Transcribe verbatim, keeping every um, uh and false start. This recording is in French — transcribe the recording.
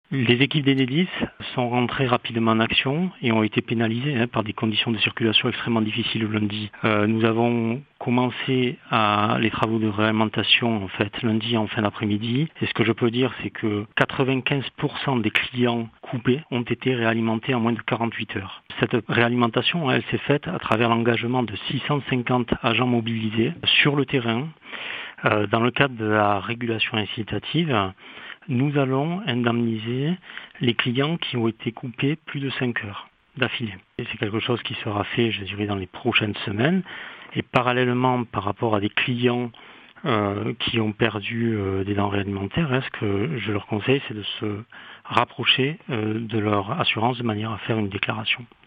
Les équipes d'Enedis sont rentrées rapidement en action et ont été pénalisées hein, par des conditions de circulation extrêmement difficiles le lundi. Euh, nous avons commencé à les travaux de réalimentation en fait lundi en fin d'après-midi. Et ce que je peux dire, c'est que quatre-vingt-quinze pour cent des clients coupés ont été réalimentés en moins de quarante-huit heures. Cette réalimentation, elle s'est faite à travers l'engagement de six cent cinquante agents mobilisés sur le terrain. Euh, dans le cadre de la régulation incitative, nous allons indemniser les clients qui ont été coupés plus de cinq heures d'affilée. Et c'est quelque chose qui sera fait, je dirais, dans les prochaines semaines. Et parallèlement, par rapport à des clients euh, qui ont perdu euh, des denrées alimentaires, hein, ce que je leur conseille, c'est de se rapprocher euh, de leur assurance de manière à faire une déclaration.